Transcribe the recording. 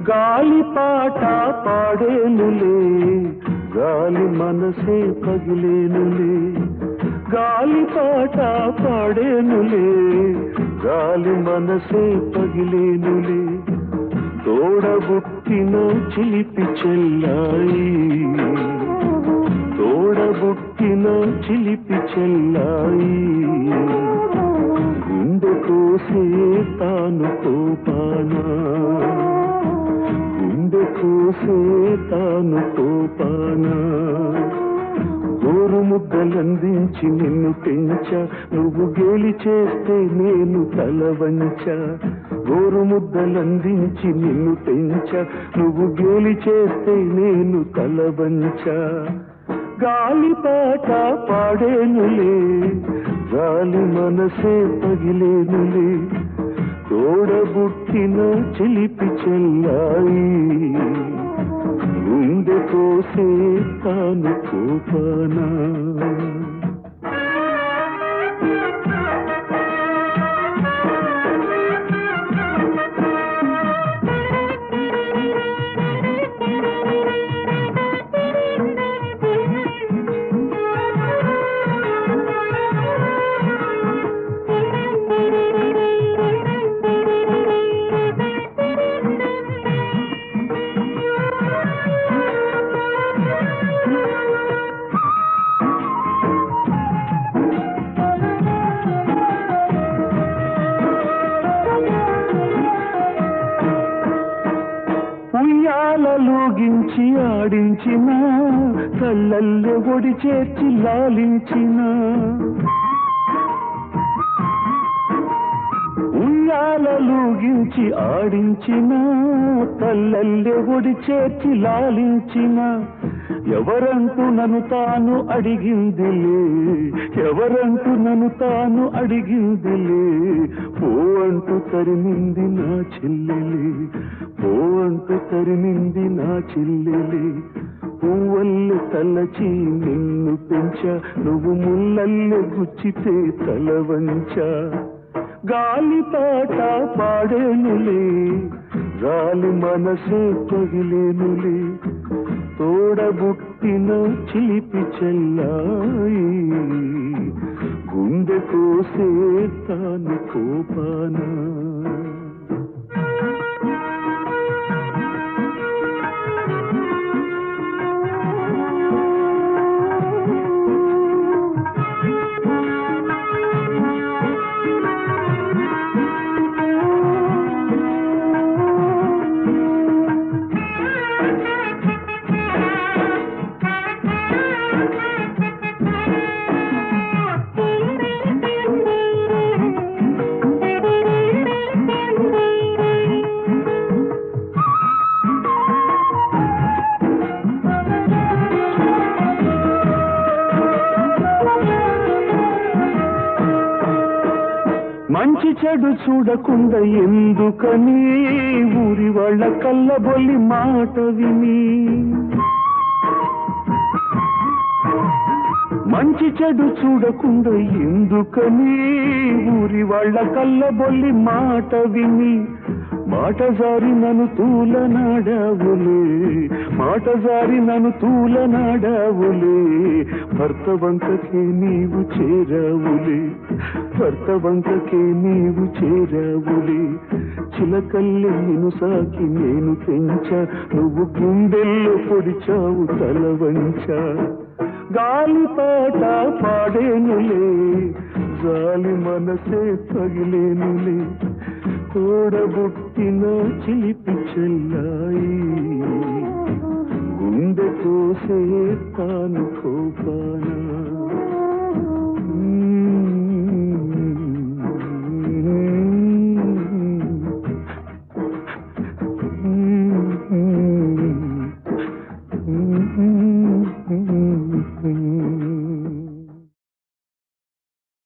గాలి పాట పాడేనులే గాలి మనసే పగిలేనులే గాలి పాట పాడేనులే గాలి మనసే పగిలేనులే తోడబుట్టిన చిలిపి చెల్లాయి తోడబుట్టిన చిలిపి చెల్లాయి గుండె కోసే తాను కోపానా గుండె కోసే తాను కోపానా గోరు ముద్దలందించి నిన్ను పెంచ నువ్వు గేలి చేస్తే నేను తల వంచ గోరు ముద్దలందించి నిన్ను పెంచ నువ్వు గేలి చేస్తే నేను తల వంచ గాలి పాట పాడేనులే గాలి మనసే పగిలేనులే తోడబుట్టిన చిలిపి చెల్లాయి గుండె కోసే తాను కోపానా ఉయ్యాలలోగించి ఆడించిన కళ్ళల్లో ఒడి చేర్చి లాలించిన ఉయ్యాలలోగించి ఆడించిన కళ్ళల్లో ఒడి చేర్చి లాలించిన ఎవరంటూ నన్ను తాను అడిగిందిలే ఎవరంటూ నన్ను తాను అడిగిందిలే పో అంటూ తరిమింది నా చెల్లెలే పో అంటూ తరిమింది నా చెల్లెలే పువ్వల్లి తలచి నిన్ను పెంచ నువ్వు ముల్లల్లి గుచ్చితే తల వంచ గాలి పాట పాడేనులే గాలి మనసే పగిలేనులే తోడబుట్టిన చిలిపి చెల్లాయి గుండె కోసే తాను కోపానా మంచి చెడు చూడకుండా ఎందుకని ఊరి వాళ్ళ కళ్ళబొల్లి మాట విని మంచి చెడు చూడకుండా ఎందుకని ఊరి వాళ్ళ కళ్ళబొల్లి మాట విని మాట జారి నన్ను తూలనాడావులే మాట జారి నన్ను తూలనాడావులే భర్త వంకకే నీవు చేరావులే భర్త వంకకే నీవు చేరావులే చిలకల్లె నిన్ను సాకి నేను పెంచ నువ్వు గుండెల్లో పొడిచావు తల వంచ గాలి పాట పాడేనులే గాలి మనసే పగిలేనులే తోడబుట్టిన చిలిపి చెల్లాయి గుండె కోసే తాను కోపానా